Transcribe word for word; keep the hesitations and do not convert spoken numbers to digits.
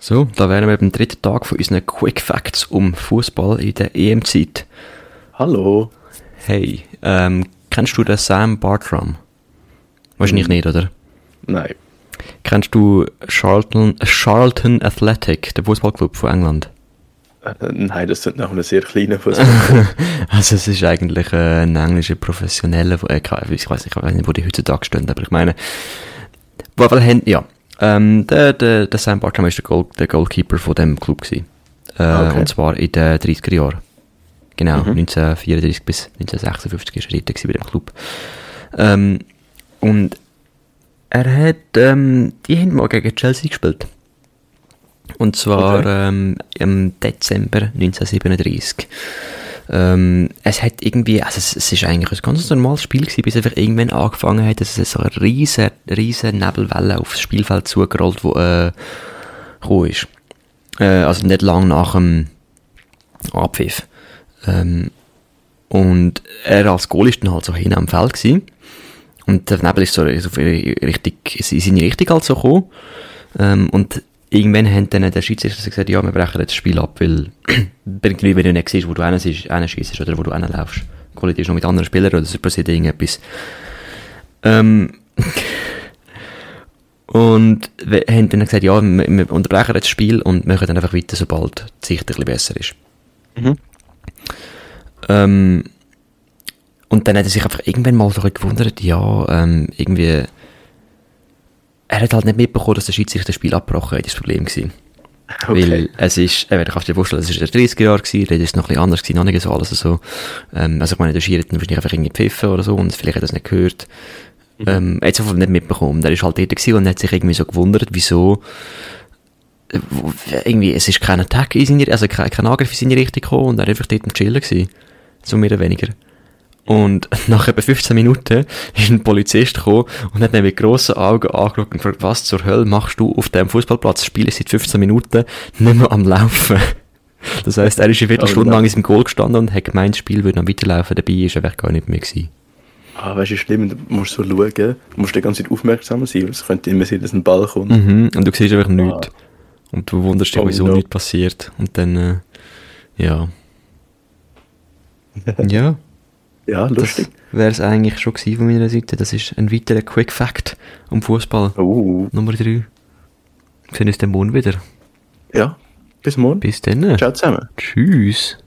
So, da wären wir beim dritten Tag von unseren Quick Facts um Fußball in der E M-Zeit. Hallo. Hey, ähm, kennst du den Sam Bartram? Wahrscheinlich Hm. nicht, oder? Nein. Kennst du Charlton, Charlton Athletic, der Fußballclub von England? Äh, nein, das sind nach einem sehr kleinen Fußball. Also es ist eigentlich äh, ein englischer Professioneller, wo- äh, ich weiß nicht, ich weiß nicht, wo die heutzutage stehen, aber ich meine, wo einfach haben, ja, ähm, der, der, der Sam Bartram ist der, Goal, der Goalkeeper von dem Club gewesen. Äh, Okay. Und zwar in den dreißiger Jahren. Genau, Mhm. neunzehnhundertvierunddreißig bis neunzehnhundertsechsundfünfzig ist er dort gewesen bei dem Club. Ähm, und er hat, ähm, die haben mal gegen Chelsea gespielt. Und zwar Okay. ähm, im Dezember neunzehnhundertsiebenunddreißig. Ähm, es hat irgendwie, also es, es ist eigentlich ein ganz normales Spiel gewesen, bis einfach irgendwann angefangen hat, dass es so eine riesen, riesen Nebelwelle aufs Spielfeld zugerollt, wo äh, gekommen ist. Äh, also nicht lang nach dem Abpfiff. Ähm, und er als Goal ist dann halt so hin am Feld gewesen. Und der Nebel ist so, so richtig, in seine Richtung halt so gekommen. Ähm, und irgendwann haben dann der Schiedsrichter gesagt, ja, wir brechen jetzt das Spiel ab, weil irgendwie, wenn du nicht siehst, wo du hinschießt oder wo du hinlaufst, kollidierst noch mit anderen Spielern oder es passiert irgendetwas. Ähm, und wir haben dann gesagt, ja, wir, wir unterbrechen jetzt das Spiel und machen dann einfach weiter, sobald die Sicht ein bisschen besser ist. Mhm. Ähm, und dann hat er sich einfach irgendwann mal so ein bisschen gewundert, ja, ähm, irgendwie, er hat halt nicht mitbekommen, dass der Schiedsrichter das Spiel abgebrochen hat, das Problem gewesen. Okay. Weil es ist, äh, du kannst dir vorstellen, es ist der dreißiger Jahre gewesen, da ist es noch ein bisschen anders gewesen, noch nicht so alles so. Ähm, also ich meine, der Schiri hat dann wahrscheinlich einfach irgendwie gepfiffen oder so und vielleicht hat er es nicht gehört. Mhm. Ähm, er hat es einfach nicht mitbekommen. Der ist halt dort gewesen und hat sich irgendwie so gewundert, wieso, äh, wo- irgendwie, es ist kein Attack in seine, also kein, kein Angriff in seine Richtung gekommen und er war einfach dort am Chillen gewesen. So mehr oder weniger. Und nach etwa fünfzehn Minuten ist ein Polizist gekommen und hat ihn mit grossen Augen angeschaut und gefragt, was zur Hölle machst du auf dem Fußballplatz? Spiele seit fünfzehn Minuten nicht mehr am Laufen. Das heisst, er ist eine Viertelstunde Oh, lang in seinem Goal gestanden und hat gemeint, das Spiel würde noch weiterlaufen, dabei ist er gar nicht mehr gewesen. Ah, weißt du, schlimm, du musst so schauen, du musst die ganze Zeit aufmerksam sein, weil es könnte immer sein, dass ein Ball kommt. Mhm. Und du siehst einfach nichts. Ah. Und du wunderst dich, Oh, wieso no. nichts passiert. Und dann, äh, ja. Ja. Ja, lustig. Das wäre es eigentlich schon gewesen von meiner Seite. Das ist ein weiterer Quick Fact um Fußball. Oh. Nummer drei. Wir sehen uns dann morgen wieder. Ja, bis morgen. Bis dann. Ciao zusammen. Tschüss.